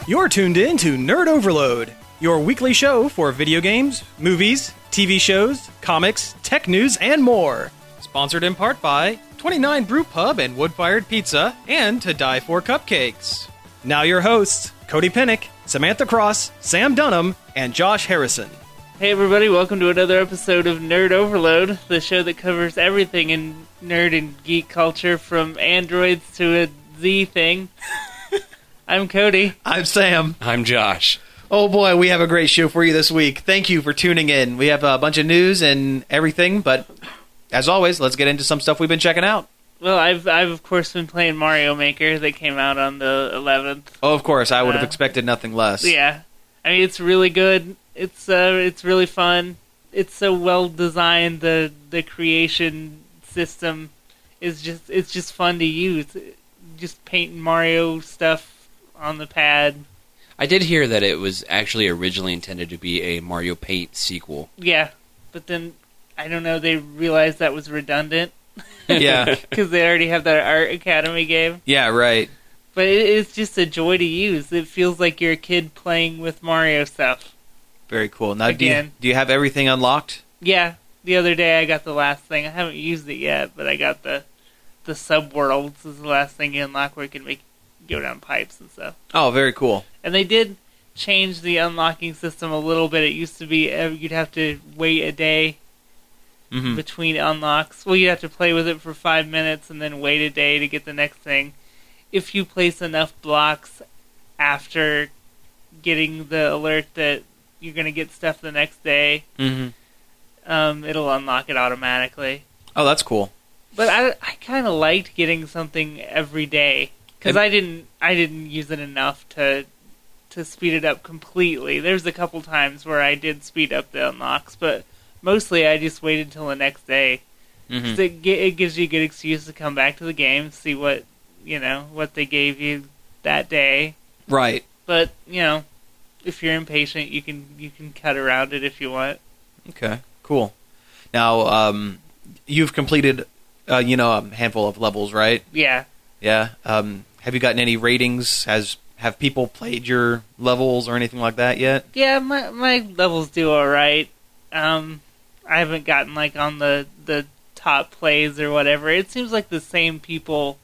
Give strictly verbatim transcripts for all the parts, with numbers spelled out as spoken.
You're tuned in to Nerd Overload, your weekly show for video games, movies, T V shows, comics, tech news, and more. Sponsored in part by twenty-nine Brew Pub and Wood-Fired Pizza, and To Die For Cupcakes. Now your hosts, Cody Pinnick, Samantha Cross, Sam Dunham, and Josh Harrison. Hey everybody, welcome to another episode of Nerd Overload, the show that covers everything in nerd and geek culture, from androids to a Z thing. I'm Cody. I'm Sam. I'm Josh. Oh boy, we have a great show for you this week. Thank you for tuning in. We have a bunch of news and everything, but as always, let's get into some stuff we've been checking out. Well, I've I've of course been playing Mario Maker that came out on the eleventh. Oh, of course, I would have Uh, expected nothing less. Yeah, I mean it's really good. It's uh it's really fun. It's so well designed. The the creation system is just it's just fun to use. Just painting Mario stuff on the pad. I did hear that it was actually originally intended to be a Mario Paint sequel. Yeah, but then I don't know. They realized that was redundant. Yeah. Because they already have that Art Academy game. Yeah, right. But it, it's just a joy to use. It feels like you're a kid playing with Mario stuff. Very cool. Now, do you, Again. do you have everything unlocked? Yeah, the other day I got the last thing. I haven't used it yet, but I got the the subworlds is the last thing you unlock where you can make go down pipes and stuff. Oh, very cool. And they did change the unlocking system a little bit. It used to be uh, you'd have to wait a day Mm-hmm. between unlocks. Well, you'd have to play with it for five minutes and then wait a day to get the next thing. If you place enough blocks after getting the alert that you're going to get stuff the next day, Mm-hmm. um, it'll unlock it automatically. Oh, that's cool. But I, I kind of liked getting something every day because And- I didn't I didn't use it enough to to speed it up completely. There's a couple times where I did speed up the unlocks, but mostly I just waited till the next day. Mm-hmm. 'Cause It, gi- it gives you a good excuse to come back to the game, see what you know what they gave you that day. Right. But you know, if you're impatient, you can you can cut around it if you want. Okay, cool. Now, um, you've completed, uh, you know, a handful of levels, right? Yeah. Yeah. Um, have you gotten any ratings? Has have people played your levels or anything like that yet? Yeah, my my levels do all right. Um, I haven't gotten like on the the top plays or whatever. It seems like the same people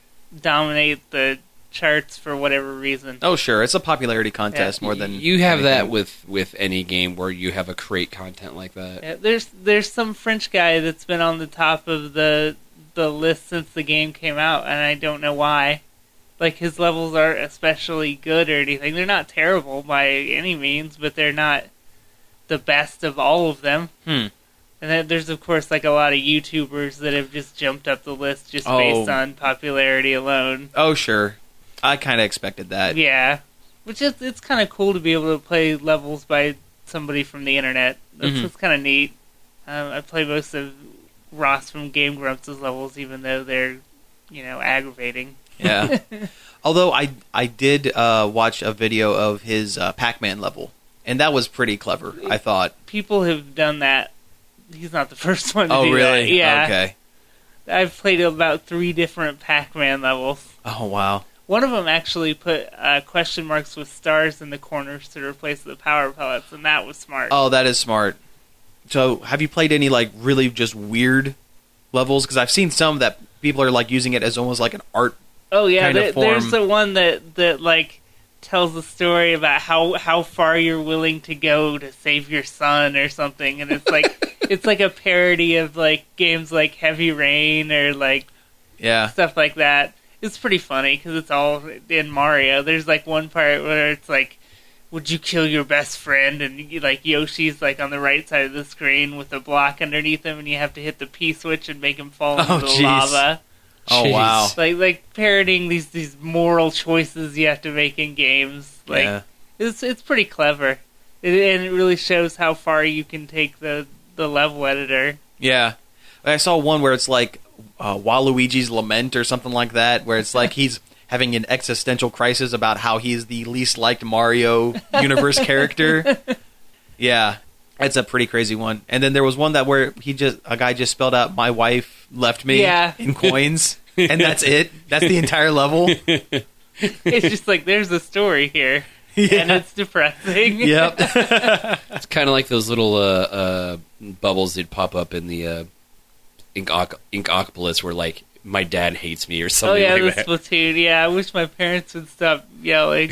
dominate the charts for whatever reason. Oh, sure. It's a popularity contest Yeah. more than You have that anything. with, with any game where you have a create content like that. Yeah, there's there's some French guy that's been on the top of the the list since the game came out, and I don't know why. Like his levels aren't especially good or anything. They're not terrible by any means, but they're not the best of all of them. Hmm. And then there's, of course, like a lot of YouTubers that have just jumped up the list just Oh. based on popularity alone. Oh, sure. I kind of expected that. Yeah. Which is, it's kind of cool to be able to play levels by somebody from the internet. That's, Mhm. that's kind of neat. Um, I play most of Ross from Game Grumps' levels, even though they're, you know, aggravating. Yeah. Although I I did uh, watch a video of his uh, Pac-Man level, and that was pretty clever, I thought. People have done that. He's not the first one to Oh, do really? that. Yeah. Okay. I've played about three different Pac-Man levels. Oh, wow. One of them actually put uh, question marks with stars in the corners to replace the power pellets, and that was smart. Oh, that is smart. So, have you played any, like, really just weird levels? Because I've seen some that people are, like, using it as almost like an art. Oh yeah, kind of there, form. there's the one that, that like tells a story about how, how far you're willing to go to save your son or something, and it's like it's like a parody of like games like Heavy Rain or like Yeah. stuff like that. It's pretty funny because it's all in Mario. There's like one part where it's like, would you kill your best friend? And you, like Yoshi's like on the right side of the screen with a block underneath him, and you have to hit the P switch and make him fall into Oh, the jeez. lava. Oh, Jeez. wow. Like like parodying these, these moral choices you have to make in games. Like Yeah. it's it's pretty clever, it, and it really shows how far you can take the the level editor. Yeah. I saw one where it's like uh, Waluigi's Lament or something like that, where it's like he's having an existential crisis about how he's the least liked Mario universe character. Yeah. It's a pretty crazy one. And then there was one that where he just a guy just spelled out "my wife left me" Yeah. in coins, and that's it. That's the entire level. It's just like, there's a story here, Yeah. and it's depressing. Yep. It's kind of like those little uh, uh, bubbles that pop up in the uh, Ink- Inkopolis where, like, my dad hates me or Oh something yeah, like the that. Splatoon. Yeah, I wish my parents would stop yelling.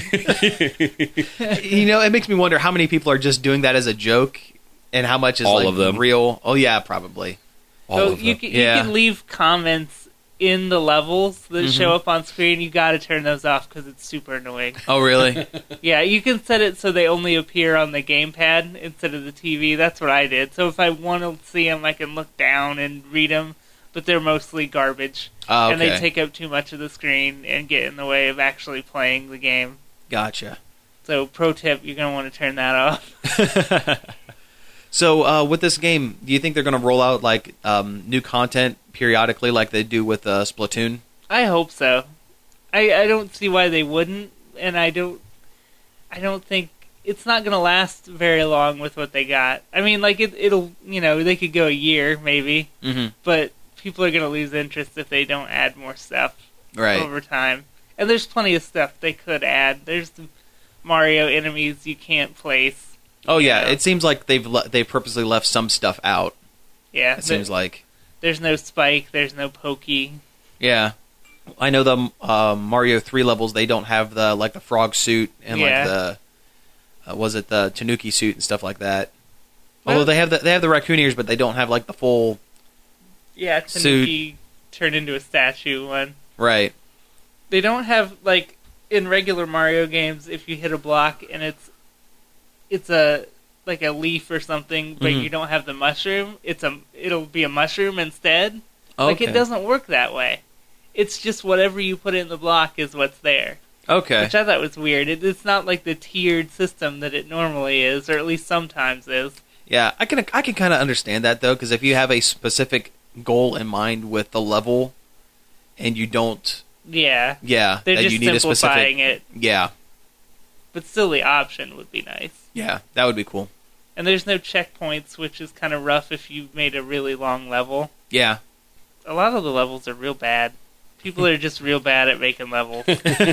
You know, it makes me wonder how many people are just doing that as a joke, and how much is All like of them. real. Oh yeah, probably. All So of you them. can, Yeah. you can leave comments in the levels that Mhm. show up on screen. You got to turn those off because it's super annoying. Oh really? Yeah, you can set it so they only appear on the gamepad instead of the T V. That's what I did. So if I want to see them, I can look down and read them, but they're mostly garbage. Oh, okay. And they take up too much of the screen and get in the way of actually playing the game. Gotcha. So pro tip, you're going to want to turn that off. So uh, with this game, do you think they're going to roll out like um, new content periodically, like they do with uh, Splatoon? I hope so. I, I don't see why they wouldn't, and I don't I don't think it's not going to last very long with what they got. I mean, like it it'll, you know, they could go a year maybe, Mm-hmm. but people are going to lose interest if they don't add more stuff Right. over time. And there's plenty of stuff they could add. There's the Mario enemies you can't place. Oh yeah, Yeah. it seems like they've le- they've purposely left some stuff out. Yeah, It seems there- like. there's no Spike, there's no Pokey. Yeah. I know the um, Mario three levels, they don't have the like the frog suit and Yeah. like the uh, was it the Tanuki suit and stuff like that. Well- Although they have the they have the raccoon ears, but they don't have like the full Yeah, Suit. Tanuki turned into a statue one. right. They don't have, like, in regular Mario games, if you hit a block and it's it's a like a leaf or something, but Mhm. you don't have the mushroom, it's a it'll be a mushroom instead. Like, Okay. it doesn't work that way. It's just whatever you put in the block is what's there. Okay. Which I thought was weird. It, it's not like the tiered system that it normally is, or at least sometimes is. Yeah, I can I can kind of understand that though, because if you have a specific goal in mind with the level, and you don't, Yeah. yeah, They're that just you need a simplifying specific, it, yeah, but still the option would be nice. yeah, that would be cool. And there's no checkpoints, which is kind of rough if you made a really long level. Yeah, A lot of the levels are real bad. People are just real bad at making levels.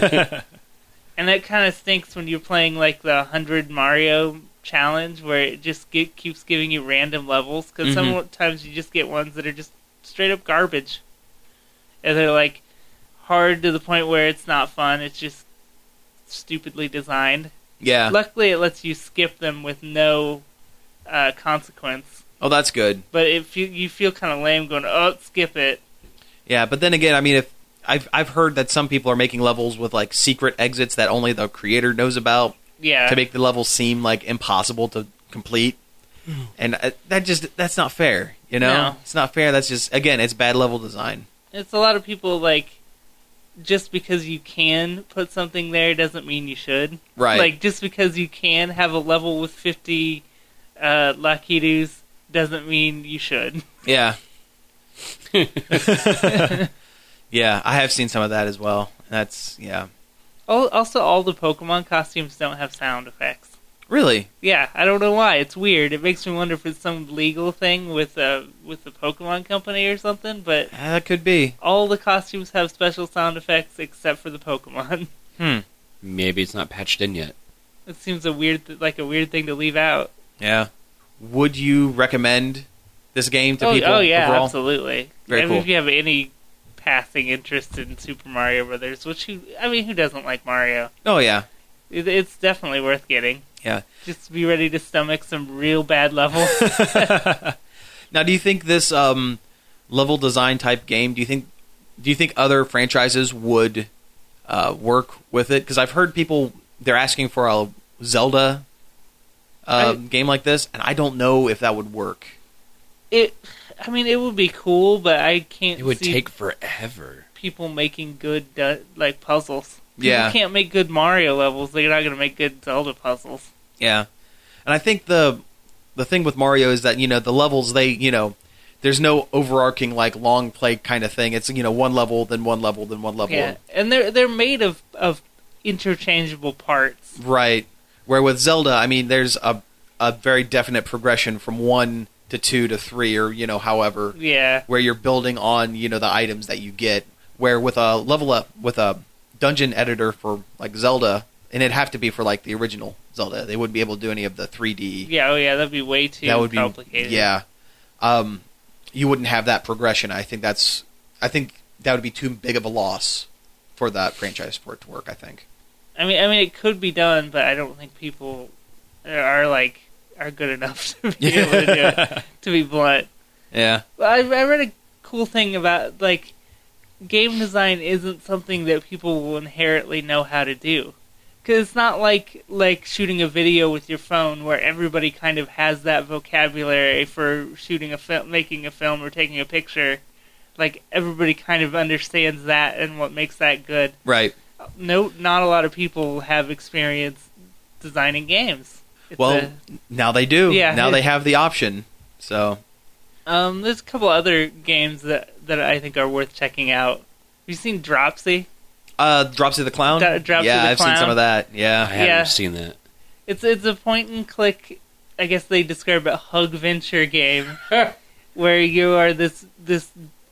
And that kind of stinks when you're playing like the one hundred Mario challenge where it just get, keeps giving you random levels. Because Mhm. sometimes you just get ones that are just straight up garbage. And they're like hard to the point where it's not fun. It's just stupidly designed. yeah. Luckily, it lets you skip them with no uh, consequence. Oh, that's good. But if you you feel kind of lame going, oh, skip it. Yeah, but then again, I mean, if I've I've heard that some people are making levels with like secret exits that only the creator knows about Yeah. to make the level seem like impossible to complete, and uh, that just that's not fair. You know, No. it's not fair. That's just again, it's bad level design. It's a lot of people like, just because you can put something there doesn't mean you should. Right. Like, just because you can have a level with fifty uh, Lakitus doesn't mean you should. Yeah. Yeah, I have seen some of that as well. That's yeah. Al- Also, all the Pokemon costumes don't have sound effects. Really? Yeah, I don't know why. It's weird. It makes me wonder if it's some legal thing with uh, with the Pokemon company or something, but Yeah, that could be. all the costumes have special sound effects except for the Pokemon. Hmm. Maybe it's not patched in yet. It seems a weird, th- like a weird thing to leave out. Yeah. Would you recommend this game to oh, people oh yeah, overall? absolutely. Very I mean, cool. if you have any passing interest in Super Mario Brothers, which who, I mean, who doesn't like Mario? Oh yeah. It, it's definitely worth getting. Yeah. Just be ready to stomach some real bad levels. Now, do you think this um, level design type game? Do you think do you think other franchises would uh, work with it? Because I've heard people they're asking for a Zelda uh, I- game like this, and I don't know if that would work. it, I mean, it would be cool, but I can't It would see take forever. people making good uh, like puzzles. People Yeah. can't make good Mario levels. They're not going to make good Zelda puzzles. Yeah, and I think the the thing with Mario is that you know the levels they you know there's no overarching like long play kind of thing. It's you know one level then one level then one level. Yeah, and they're they're made of of interchangeable parts. Right. Where with Zelda, I mean, there's a a very definite progression from one to two to three, or you know, however, Yeah, where you're building on you know the items that you get. Where with a level up with a dungeon editor for like Zelda, and it'd have to be for like the original Zelda. They wouldn't be able to do any of the three D. Yeah, oh yeah, that'd be way too that would complicated. Be, yeah, um, you wouldn't have that progression. I think that's. I think that would be too big of a loss for that franchise for it to work. I think. I mean, I mean, it could be done, but I don't think people are like are good enough to be able to do it. To be blunt. Yeah. I, I read a cool thing about like game design isn't something that people will inherently know how to do. Because it's not like like shooting a video with your phone where everybody kind of has that vocabulary for shooting a film, making a film, or taking a picture. Like everybody kind of understands that and what makes that good. Right. No, not a lot of people have experience designing games. It's well, a, now they do. Yeah, now they have the option. So, um, there's a couple other games that that I think are worth checking out. Have you seen Dropsy? Uh, Dropsy the Clown. D- Dropsy yeah, the I've Clown. seen some of that. I Yeah. haven't Yeah. seen that. It's it's a point and click. I guess they describe it hug venture game, where you are this this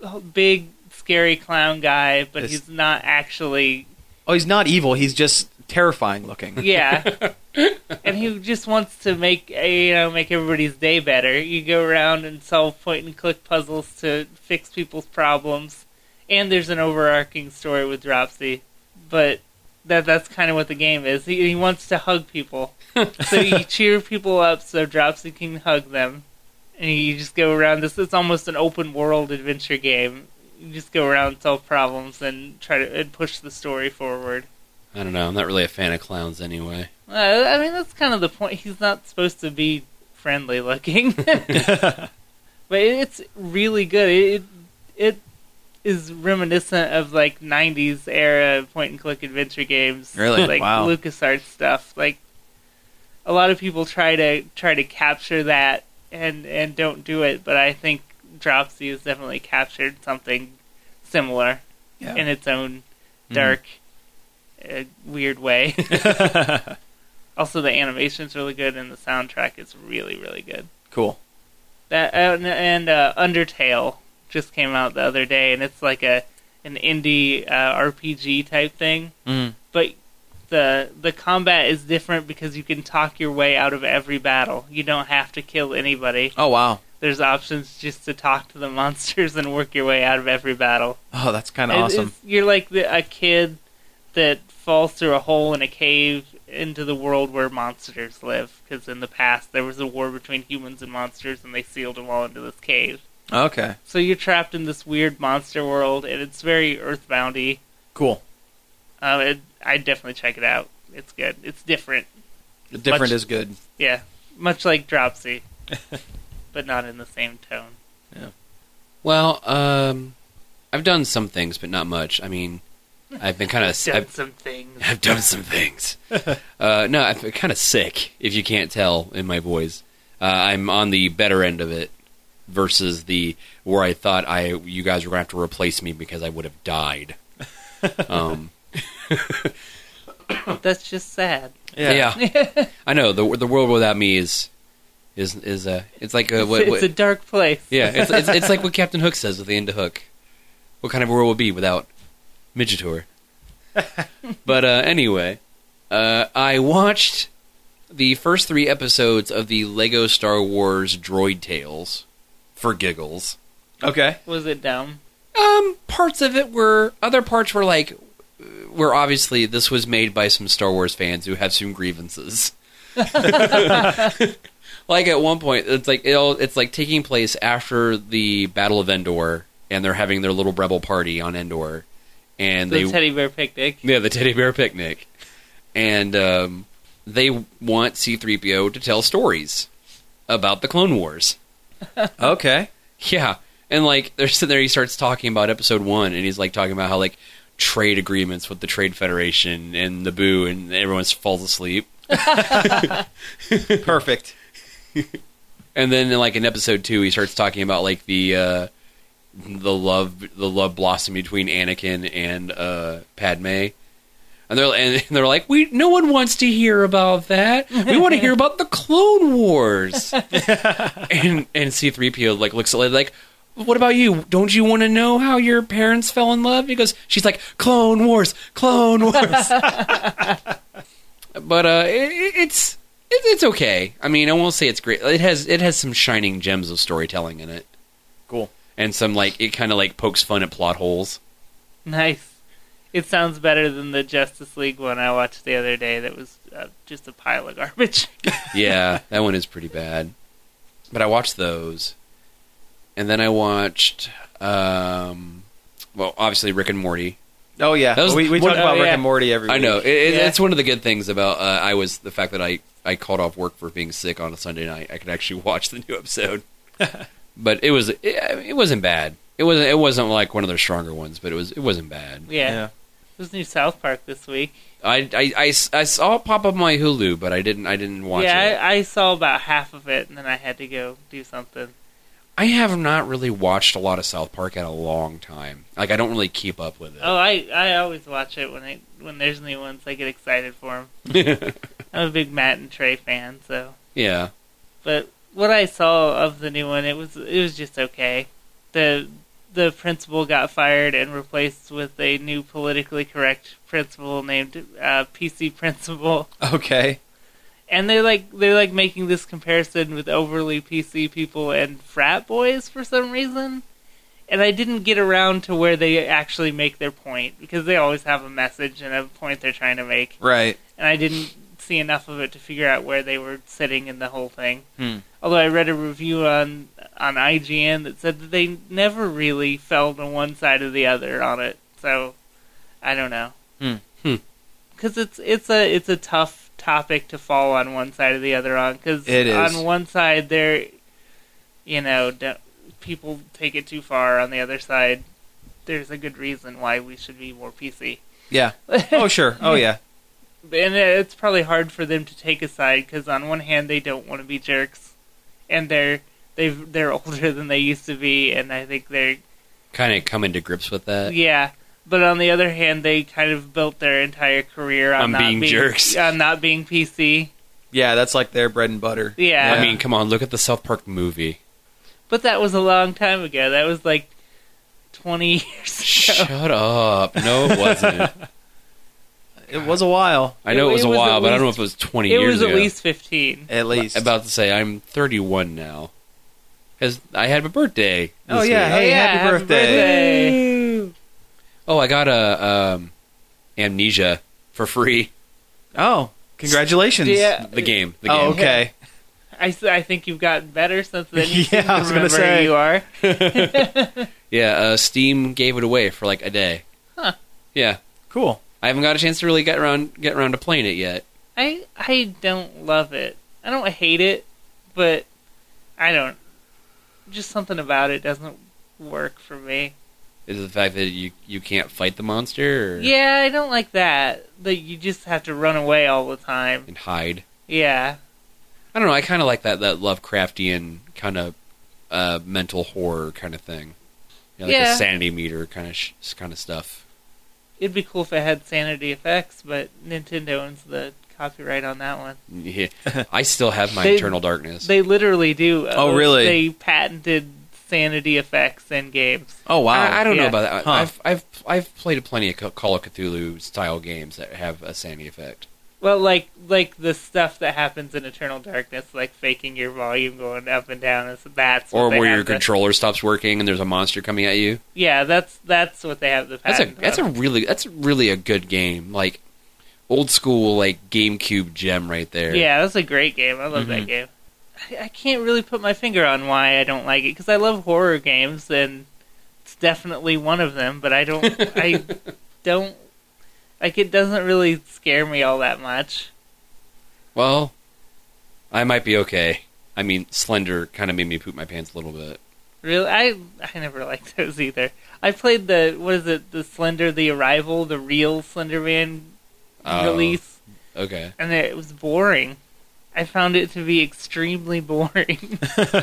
big scary clown guy, but This- he's not actually. Oh, he's not evil. He's just terrifying looking. Yeah, and he just wants to make you know make everybody's day better. You go around and solve point and click puzzles to fix people's problems, and there's an overarching story with Dropsy, but that that's kind of what the game is. He, he wants to hug people, so you cheer people up so Dropsy can hug them, and you just go around. This it's almost an open world adventure game. You just go around and solve problems and try to and push the story forward. I don't know. I'm not really a fan of clowns anyway. Uh, I mean, that's kind of the point. He's not supposed to be friendly looking, but it's really good. It it is reminiscent of like nineties era point and click adventure games. Really? Like Wow. LucasArts stuff. Like a lot of people try to try to capture that and and don't do it, but I think Dropsy has definitely captured something similar Yeah. in its own dark, uh, weird way. Also, the animation's really good, and the soundtrack is really, really good. Cool. That uh, and uh, Undertale just came out the other day, and it's like a an indie uh, R P G type thing. Mm. But the the combat is different because you can talk your way out of every battle. You don't have to kill anybody. Oh, wow. There's options just to talk to the monsters and work your way out of every battle. Oh, that's kind of It- awesome. it's- You're like the, a kid that falls through a hole in a cave into the world where monsters live. Because in the past, there was a war between humans and monsters, and they sealed them all into this cave. Okay. So you're trapped in this weird monster world, and it's very Earthboundy. Cool. Uh, it, I'd definitely check it out. It's good. It's different. Different Much- is good. Yeah, much like Dropsy, but not in the same tone. Well, um, I've done some things, but not much. I mean, I've been kind of Done I've, some things. I've done some things. uh, no, I've been kind of sick, if you can't tell in my voice. Uh, I'm on the better end of it versus the where I thought I you guys were going to have to replace me because I would have died. Um, That's just sad. yeah. I know the the world without me is is is uh it's like a, what, it's what, a dark place. yeah it's, it's it's like what Captain Hook says at the end of Hook. What kind of world would be without Midgetor? But uh, anyway, uh, I watched the first three episodes of the Lego Star Wars Droid Tales for giggles. Okay. Was it dumb? Um, parts of it were, other parts were like, were obviously this was made by some Star Wars fans who have some grievances. Like at one point, it's like it'll, it's like taking place after the Battle of Endor, and they're having their little rebel party on Endor, and The they teddy bear picnic. yeah the teddy bear picnic, and um, they want C three P O to tell stories about the Clone Wars. Okay. Yeah, and like they're sitting there, he starts talking about episode one, and he's like talking about how like trade agreements with the Trade Federation and Naboo, and everyone falls asleep. Perfect. And then like in episode two, he starts talking about like the uh, the love the love blossom between Anakin and uh, Padme. And they're and they're like, we no one wants to hear about that. We want to hear about the Clone Wars. and and C three P O like looks at it like, what about you? Don't you want to know how your parents fell in love? He goes, she's like, Clone Wars, Clone Wars. But uh, it, it's it, it's okay. I mean, I won't say it's great. It has it has some shining gems of storytelling in it. Cool. And some, like, it kind of, like, pokes fun at plot holes. Nice. It sounds better than the Justice League one I watched the other day that was uh, just a pile of garbage. Yeah, that one is pretty bad. But I watched those. And then I watched, um, well, obviously Rick and Morty. Oh, yeah. That was we we one- talk about oh, Rick yeah. and Morty every week. I know. It, it, Yeah. It's one of the good things about uh, I was the fact that I, I called off work for being sick on a Sunday night. I could actually watch the new episode. But it was it, it wasn't bad. It wasn't it wasn't like one of their stronger ones, but it was it wasn't bad. Yeah. Yeah. There's new South Park this week. I, I, I, I saw it pop up on my Hulu, but I didn't I didn't watch yeah, it. I, I saw about half of it, and then I had to go do something. I have not really watched a lot of South Park in a long time. Like, I don't really keep up with it. Oh, I, I always watch it when it, when there's new ones. I get excited for them. I'm a big Matt and Trey fan, so. Yeah. But what I saw of the new one, it was it was just okay. The the principal got fired and replaced with a new politically correct principal named uh, P C Principal. Okay. And they're like they're like making this comparison with overly P C people and frat boys for some reason. And I didn't get around to where they actually make their point, because they always have a message and a point they're trying to make. Right. And I didn't see enough of it to figure out where they were sitting in the whole thing. Hmm. Although I read a review on on I G N that said that they never really fell to one side or the other on it. So I don't know. Hmm. Hmm. Because it's it's a it's a tough topic to fall on one side or the other on. Because It is. on one side they're, you know, don't, people take it too far. On the other side, there's a good reason why we should be more P C. Yeah. Oh, sure. Oh, yeah. And it's probably hard for them to take a side, because on one hand they don't want to be jerks, and they're they've they're older than they used to be, and I think they're Kind of coming to grips with that. yeah. But on the other hand, they kind of built their entire career on, On not being jerks. on not being P C. Yeah, that's like their bread and butter. Yeah. I mean, come on, look at the South Park movie. But that was a long time ago. That was like twenty years ago. Shut up. No, it wasn't. It was a while, I know it was It a was while, at but I don't know least- if it was twenty It years was ago. at least fifteen. at least. About to say, I'm thirty-one now. Because I had my birthday. Oh, this yeah. week. Hey, yeah, happy happy birthday. birthday. Oh, I got a um, Amnesia for free. Oh, congratulations. Yeah. The game. The game. Oh, okay. I, s- I think you've gotten better since then. You Yeah, seem to I was gonna remember say. who you are. Yeah, uh, Steam gave it away for like a day. Huh. Yeah. Cool. I haven't got a chance to really get around get around to playing it yet. I I don't love it. I don't hate it, but I don't. Just something about it doesn't work for me. Is it the fact that you you can't fight the monster or, Yeah, I don't like that. That you just have to run away all the time. and hide? Yeah. I don't know. I kind of like that that Lovecraftian kind of uh, mental horror kind of thing. You know, like Yeah. a sanity meter kind of sh- kind of stuff. It'd be cool if it had sanity effects, but Nintendo owns the copyright on that one. Yeah. I still have my They- Eternal Darkness. They literally do. Oh, uh, really? They patented sanity effects in games. Oh, wow. I, I don't know Yeah. about that. Huh. I've I've I've played plenty of Call of Cthulhu style games that have a sanity effect. Well, like like the stuff that happens in Eternal Darkness, like faking your volume going up and down. Is that's what Or they where have your the- controller stops working and there's a monster coming at you. Yeah, that's that's what they have the That's a patent. that's a of. really that's really a good game. Like old school like GameCube gem right there. Yeah, that's a great game. I love Mhm. that game. I, I can't really put my finger on why I don't like it, because I love horror games, and it's definitely one of them. But I don't, I don't like it. Doesn't really scare me all that much. Well, I might be okay. I mean, Slender kind of made me poop my pants a little bit. Really, I I never liked those either. I played the what is it, the Slender, the Arrival, the real Slender Man Oh. release, Okay. and it was boring. I found it to be extremely boring.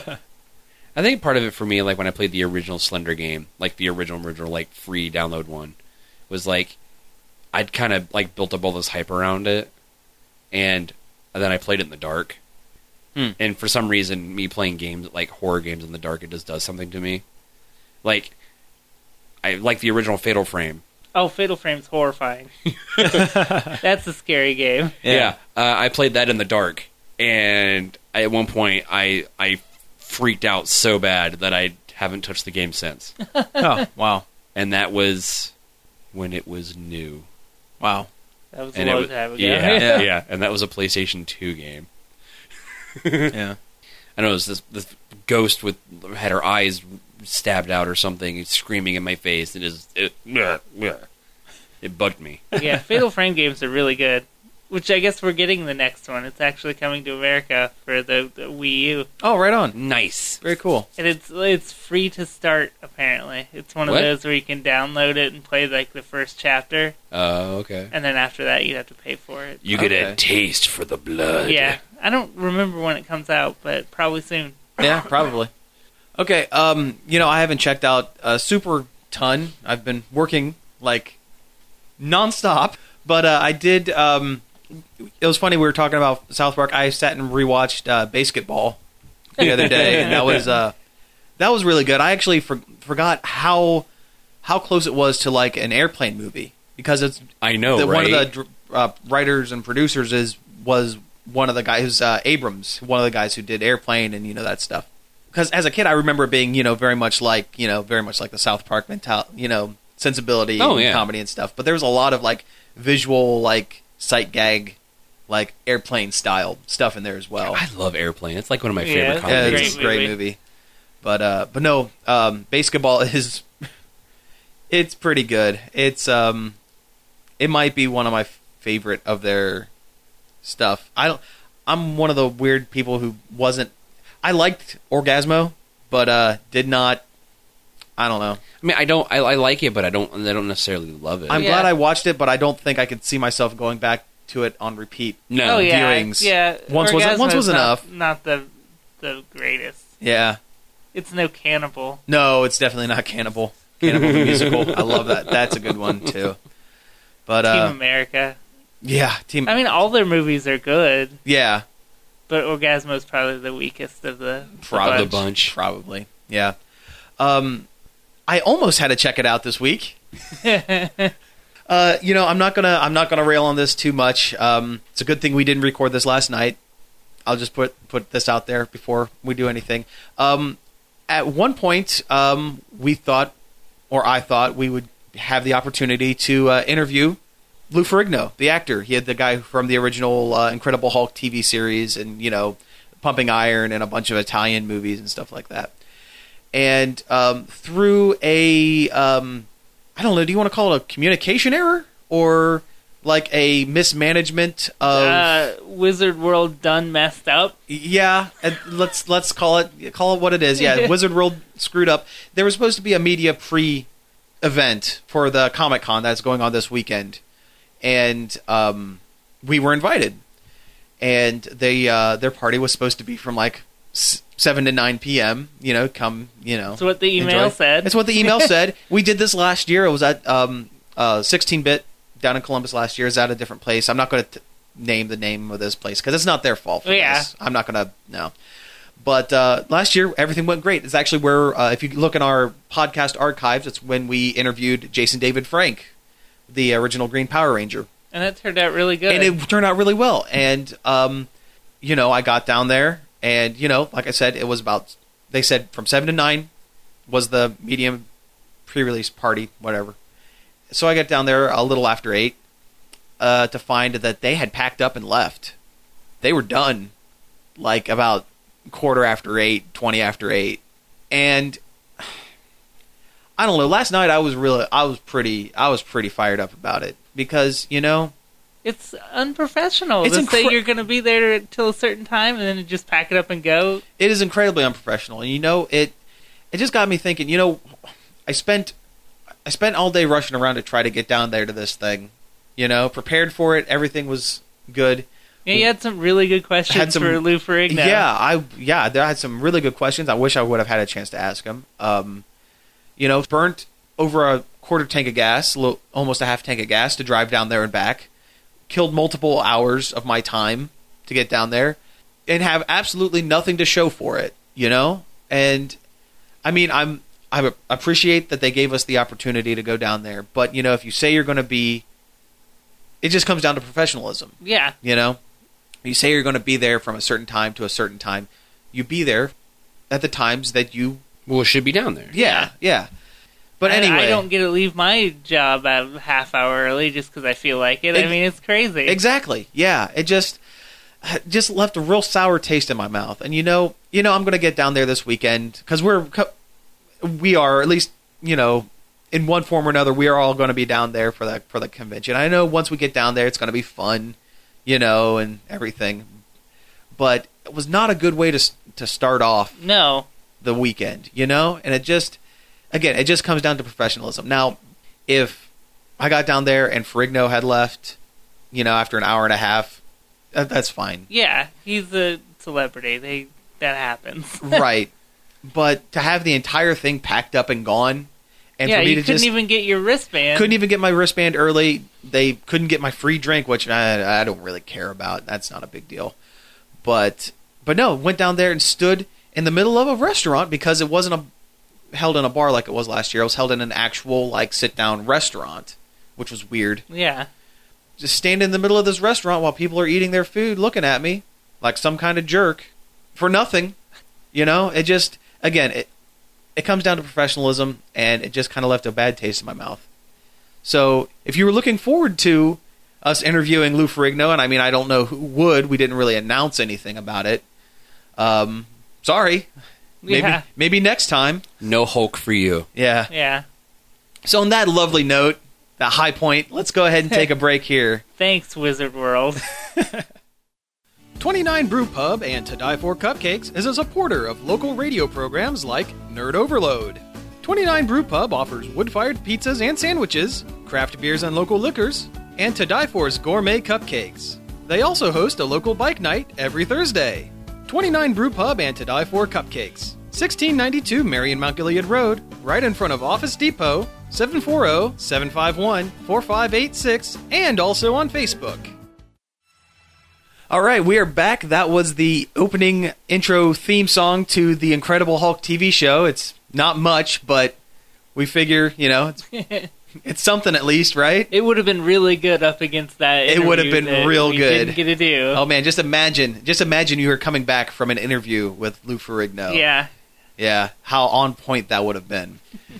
I think part of it for me, like when I played the original Slender game, like the original, original, like free download one, was like I'd kind of like built up all this hype around it, and then I played it in the dark. Hmm. And for some reason, me playing games like horror games in the dark, it just does something to me. Like, I like the original Fatal Frame. Oh, Fatal Frame's horrifying. That's a scary game. Yeah, yeah. Uh, I played that in the dark, and I, at one point I I freaked out so bad that I haven't touched the game since. Oh, wow. And that was when it was new. Wow. That was And a it long was, time ago. yeah, Yeah. yeah, and that was a PlayStation two game. Yeah. I know it was this, this ghost with had her eyes stabbed out or something, screaming in my face, and it, it, it bugged me. Yeah, Fatal Frame games are really good. Which I guess we're getting the next one. It's actually coming to America for the, the Wii U, Oh, right on. Nice. Very cool. and it's it's free to start. Apparently, it's one of What? those where you can download it and play like the first chapter, Oh, okay. and then after that you have to pay for it. You get Okay. a taste for the blood. Yeah, I don't remember when it comes out, but probably soon. Yeah, probably. Okay, um, you know, I haven't checked out a super ton. I've been working, like, nonstop. But uh, I did, um, it was funny, we were talking about South Park. I sat and rewatched uh, Basketball the other day, and that was, uh, that was really good. I actually for, forgot how how close it was to, like, an Airplane movie. Because it's I know, the, right? one of the dr- uh, writers and producers is was one of the guys, uh, Abrams, one of the guys who did Airplane and, you know, that stuff. Because as a kid, I remember being, you know, very much like, you know, very much like the South Park mental, you know, sensibility Oh, and yeah. comedy and stuff. But there was a lot of, like, visual, like, sight gag, like, Airplane style stuff in there as well. I love Airplane. It's like one of my Yeah, favorite it's a Yeah, comedies. it's great a great movie. movie. But, uh, but no, um, Basketball is, it's pretty good. It's, um, it might be one of my favorite of their stuff. I don't, I'm one of the weird people who wasn't, I liked Orgasmo, but, uh, did not, I don't know. I mean, I don't. I, I like it, but I don't. I don't necessarily love it. I'm Yeah. glad I watched it, but I don't think I could see myself going back to it on repeat. no. Oh yeah, viewings. yeah. Once was- Orgasmo's once was not- enough. Not the the greatest. Yeah. It's no Cannibal. No, it's definitely not Cannibal. Cannibal the musical. I love that. That's a good one, too. But, Team uh, America. yeah, Team, I mean, all their movies are good, yeah. but Orgasmo is probably the weakest of the, the Probably. the bunch. Probably, yeah. Um, I almost had to check it out this week. Uh, you know, I'm not gonna I'm not gonna rail on this too much. Um, it's a good thing we didn't record this last night. I'll just put put this out there before we do anything. Um, at one point, um, we thought, or I thought, we would have the opportunity to uh, interview Lou Ferrigno, the actor. He had the guy from the original uh, Incredible Hulk T V series, and you know, Pumping Iron, and a bunch of Italian movies and stuff like that. And um, through a, um, I don't know, do you want to call it a communication error or like a mismanagement of? uh, Wizard World done messed up. Yeah, and let's let's call it call it what it is. Yeah, Wizard World screwed up. There was supposed to be a media pre-event for the Comic-Con that's going on this weekend, and um, we were invited. And they uh, their party was supposed to be from like s- seven to nine p.m. You know, come you know. That's what the email enjoy. said. That's what the email said. We did this last year. It was at um, uh, sixteen bit down in Columbus last year. It's at a different place. I'm not going to name the name of this place because it's not their fault for Yeah. this. I'm not going to, no. But uh, last year, everything went great. It's actually where, uh, if you look in our podcast archives, it's when we interviewed Jason David Frank, the original Green Power Ranger. And that turned out really good. And it turned out really well. And, um, you know, I got down there, and, you know, like I said, it was about, they said from seven to nine was the medium pre-release party, whatever. So I got down there a little after eight uh, to find that they had packed up and left. They were done like about quarter after eight, twenty after eight. And I don't know, last night I was really, I was pretty, I was pretty fired up about it because, you know, It's unprofessional It's to say incre- you're going to be there till a certain time and then just pack it up and go. it is incredibly unprofessional. And you know, it it just got me thinking, you know, I spent I spent all day rushing around to try to get down there to this thing. You know, prepared for it, everything was good. Yeah, you had some really good questions Had some- for Lou Ferrigno. Yeah, I yeah, there had some really good questions. I wish I would have had a chance to ask him. Um, you know, burnt over a quarter tank of gas, lo- almost a half tank of gas to drive down there and back. Killed multiple hours of my time to get down there and have absolutely nothing to show for it, you know? And I mean, I'm I appreciate that they gave us the opportunity to go down there. But, you know, if you say you're going to be... It just comes down to professionalism. Yeah. You know? You say you're going to be there from a certain time to a certain time. You be there at the times that you... Well, it should be down there. Yeah, yeah. But I, anyway... I don't get to leave my job at a half hour early just because I feel like it. Ex- I mean, it's crazy. Exactly. Yeah. It just... just left a real sour taste in my mouth. And, you know, you know, I'm going to get down there this weekend because we're... We are, at least, you know, in one form or another, we are all going to be down there for the for the convention. I know once we get down there, it's going to be fun, you know, and everything. But it was not a good way to to start off No. the weekend, you know? And it just, again, it just comes down to professionalism. Now, if I got down there and Ferrigno had left, you know, after an hour and a half, that, that's fine. Yeah, he's a celebrity. They That happens. Right. But to have the entire thing packed up and gone, and yeah, for me you to couldn't just even get your wristband. couldn't even get my wristband early. They couldn't get my free drink, which I, I don't really care about. That's not a big deal. But but no, went down there and stood in the middle of a restaurant because it wasn't a, held in a bar like it was last year. It was held in an actual like sit down restaurant, which was weird. Yeah. Just stand in the middle of this restaurant while people are eating their food, looking at me like some kind of jerk for nothing. You know, it just. Again, it it comes down to professionalism, and it just kind of left a bad taste in my mouth. So, if you were looking forward to us interviewing Lou Ferrigno, and I mean, I don't know who would, we didn't really announce anything about it. Um, sorry. Maybe, Yeah. maybe next time. No Hulk for you. Yeah. Yeah. So, on that lovely note, that high point, let's go ahead and take a break here. Thanks, Wizard World. twenty-nine Brew Pub and To Die For Cupcakes is a supporter of local radio programs like Nerd Overload. twenty-nine Brew Pub offers wood-fired pizzas and sandwiches, craft beers and local liquors, and To Die For's gourmet cupcakes. They also host a local bike night every Thursday. twenty-nine Brew Pub and To Die For Cupcakes, sixteen ninety-two Marion Mount Gilead Road, right in front of Office Depot, seven four zero, seven five one, four five eight six, and also on Facebook. All right, we are back. That was the opening intro theme song to the Incredible Hulk T V show. It's not much, but we figure, you know, it's, it's something at least, right? It would have been really good up against that. It would have been that real we good. Didn't get to do. Oh man, just imagine, just imagine you were coming back from an interview with Lou Ferrigno. Yeah. Yeah, how on point that would have been.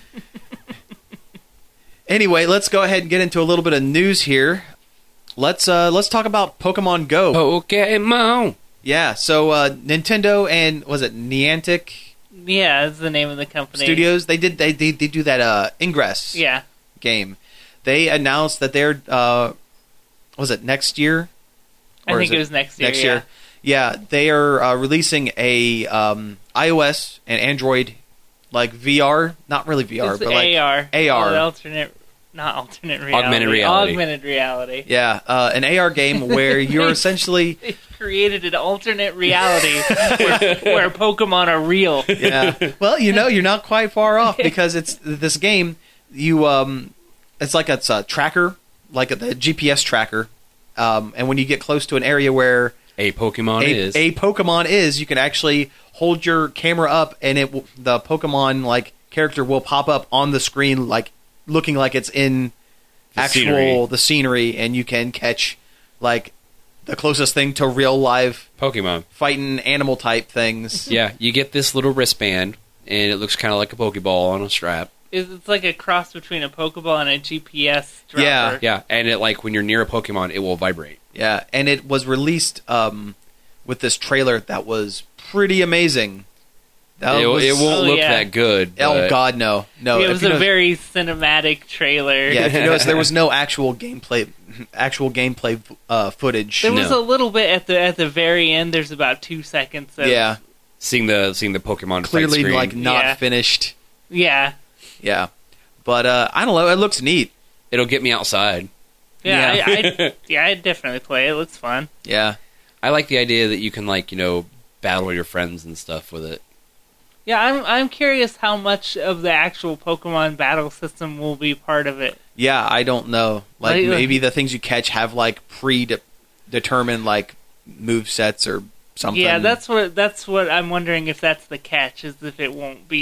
Anyway, let's go ahead and get into a little bit of news here. Let's uh, let's talk about Pokemon Go. Pokemon. Yeah, so uh, Nintendo and was it Niantic Yeah, that's the name of the company. Studios? They did they they, they do that uh, Ingress Yeah. game. They announced that they're uh, was it next year? I Or think is it was next year. Next yeah. year. Yeah, they are uh, releasing a um, iOS and Android like V R, not really V R, It's but like A R. A R. Oh, the alternate, not alternate reality. Augmented reality. Augmented reality. Yeah, uh, an A R game where you're essentially They've created an alternate reality where, where Pokemon are real. yeah. Well, you know, you're not quite far off because it's this game. You um, it's like it's a tracker, like a, the G P S tracker, um, and when you get close to an area where A Pokemon a, is. a Pokemon is, you can actually hold your camera up, and it will, the Pokemon like character will pop up on the screen, like looking like it's in The actual scenery. the scenery, and you can catch like the closest thing to real live Pokemon. fighting animal type things. Yeah, you get this little wristband, and it looks kind of like a Pokeball on a strap. It's it's like a cross between a Pokeball and a G P S dropper. Yeah. Yeah, and it like when you're near a Pokemon, it will vibrate. Yeah, and it was released um, with this trailer that was pretty amazing. That It, was, it won't Oh, look yeah. that good. Oh but God, no, no. it If was you a notice- very cinematic trailer. yeah. If you notice, there was no actual gameplay, actual gameplay uh, footage. There was No. a little bit at the at the very end. There's about two seconds. Of, yeah, Seeing the seeing the Pokemon fight clearly screen. like not Yeah. finished. yeah, Yeah, but uh, I don't know. It looks neat. It'll get me outside. yeah. Yeah. I, I, yeah, I'd definitely play it. It looks fun. Yeah, I like the idea that you can like you know battle your friends and stuff with it. Yeah, I'm I'm curious how much of the actual Pokemon battle system will be part of it. yeah. I don't know. Like Right, like- maybe the things you catch have like pre-determined like move sets or something. Yeah, that's what that's what I'm wondering if that's the catch, is if it won't be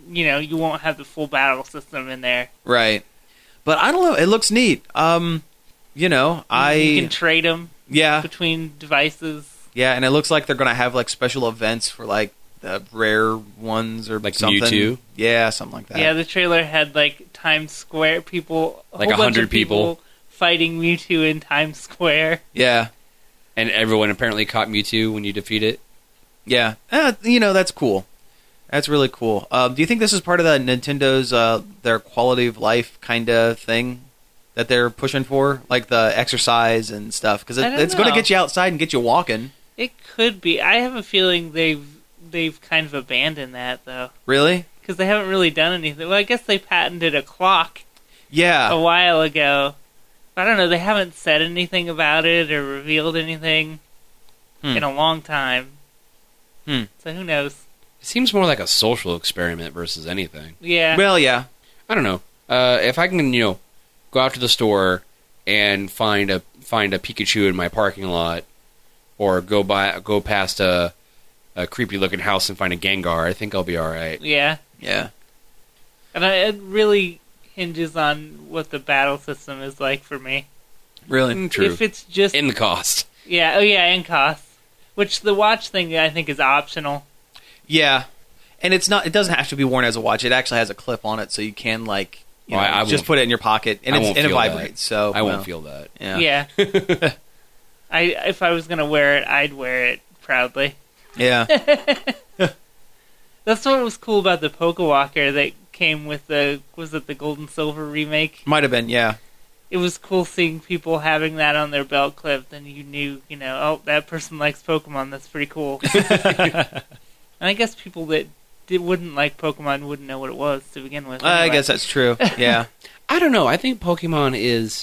you know, you won't have the full battle system in there. Right. But I don't know. It looks neat. Um, you know, I You can trade them yeah between devices. yeah, and it looks like they're gonna have like special events for like the rare ones or Like something. Mewtwo? Yeah, something like that. Yeah, the trailer had like Times Square people, a Like whole a bunch hundred of people, fighting Mewtwo in Times Square. yeah, And everyone apparently caught Mewtwo when you defeat it. yeah. Uh, you know, that's cool. That's really cool. Um, do you think this is part of the Nintendo's uh, their quality of life kind of thing that they're pushing for, like the exercise and stuff? Because I it, don't it's going to know. get you outside and get you walking. It could be. I have a feeling they've they've kind of abandoned that though, Really? because they haven't really done anything. Well, I guess they patented a clock Yeah. a while ago. I don't know. They haven't said anything about it or revealed anything Hmm. in a long time. Hmm. So who knows? It seems more like a social experiment versus anything. Yeah. Well, yeah. I don't know. Uh, if I can, you know, go out to the store and find a find a Pikachu in my parking lot, or go by go past a a creepy looking house and find a Gengar, I think I'll be all right. yeah. Yeah. And I, it really hinges on what the battle system is like for me. Really? Mm, True. If it's just In the cost. yeah, oh yeah, and cost. Which the watch thing I think is optional. Yeah. And it's not. It doesn't have to be worn as a watch. It actually has a clip on it, so you can like you Well, know, I- I just won't- put it in your pocket, and I it's, won't and it feel that. vibrates. So I well, won't feel that. Yeah. Yeah. I if I was gonna wear it, I'd wear it proudly. Yeah. That's what was cool about the Pokewalker that came with the was it the Gold and Silver remake? Might have been. Yeah. It was cool seeing people having that on their belt clip. Then you knew, you know, oh, that person likes Pokemon. That's pretty cool. And I guess people that did, wouldn't like Pokemon wouldn't know what it was to begin with. I anyway. guess that's true. Yeah. I don't know. I think Pokemon is